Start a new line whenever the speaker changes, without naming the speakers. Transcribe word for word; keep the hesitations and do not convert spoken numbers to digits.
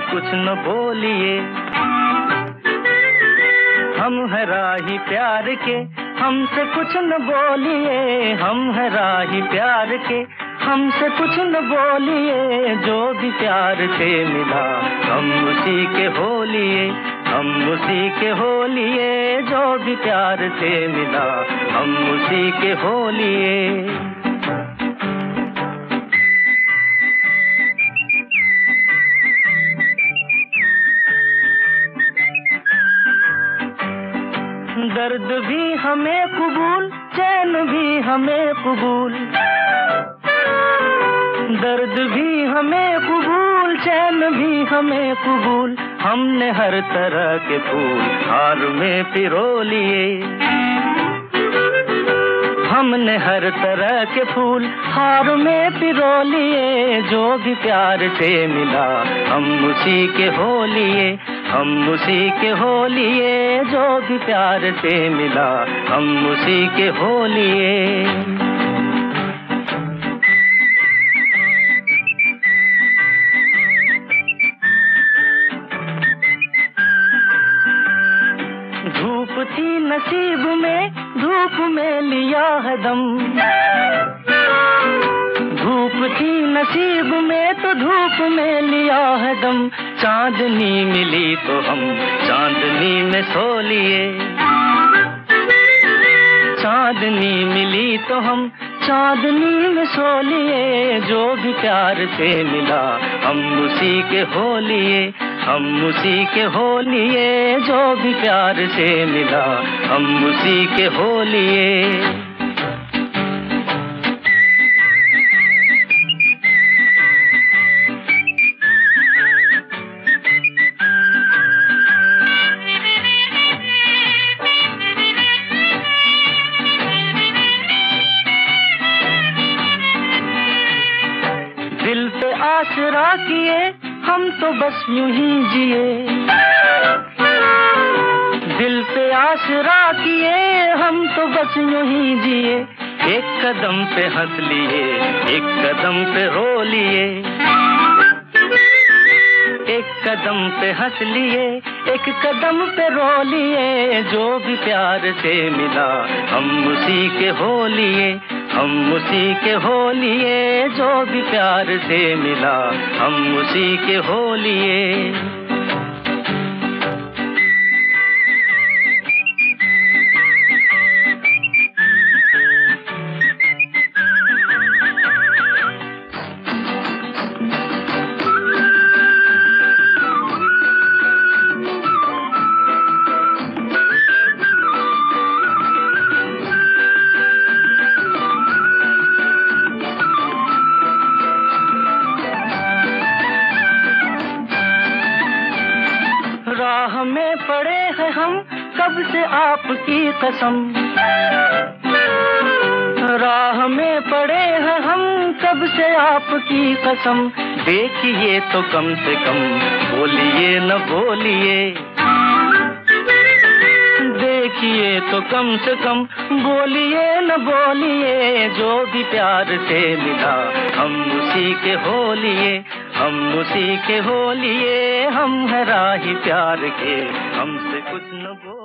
कुछ न बोलिए। हम हैं राही प्यार के, हमसे कुछ न बोलिए। हम हैं राही प्यार के, हमसे कुछ न बोलिए। जो भी प्यार से मिला हम उसी के हो लिए, हम उसी के हो लिए। जो भी प्यार से मिला हम उसी के हो लिए। दर्द भी हमें कबूल, चैन भी हमें कबूल। दर्द भी हमें कबूल, चैन भी हमें कबूल। हमने हर तरह के फूल हार में पिरो लिए। हमने हर तरह के फूल हार में पिरो लिए। जो भी प्यार से मिला हम उसी के हो लिए, हम उसी के हो लिए। जो भी प्यार से मिला हम उसी के हो लिए। धूप थी नसीब में, धूप में लिया है दम। धूप थी नसीब में तो धूप में लिया है दम। चांदनी मिली तो हम चांदनी में सो लिए। चांदनी मिली तो हम चांदनी में सो लिए। जो भी प्यार से मिला हम उसी के हो लिए, हम उसी के हो लिए। जो भी प्यार से मिला हम उसी के हो लिए। दिल पे आसरा किए हम तो बस यूं ही जिए। दिल पे आसरा किए हम तो बस यूं ही जिए। एक कदम पे हंस लिए, एक कदम पे रो लिए। एक कदम पे हंस लिए, एक कदम पे रो लिए। जो भी प्यार से मिला हम उसी के हो लिए, हम उसी के हो लिए। जो भी प्यार से मिला हम उसी के हो लिए। राह में पड़े हैं हम कब से आपकी कसम। राह में पड़े हैं हम कब से आपकी कसम। देखिए तो कम से कम बोलिए न बोलिए। देखिए तो कम से कम बोलिए न बोलिए। जो भी प्यार से मिला हम उसी के हो लिए, हम उसी के हो लिए। हम हैं राही प्यार के, हमसे कुछ न बोलिए।